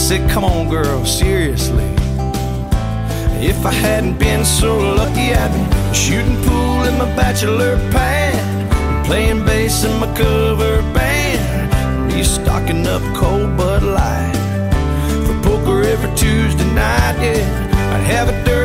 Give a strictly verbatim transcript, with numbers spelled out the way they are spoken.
said, come on girl, seriously. If I hadn't been so lucky, I'd be shooting pool in my bachelor pad, playing bass in my cover band, be stocking up cold Bud Light for poker every Tuesday night. Yeah, I'd have a dirty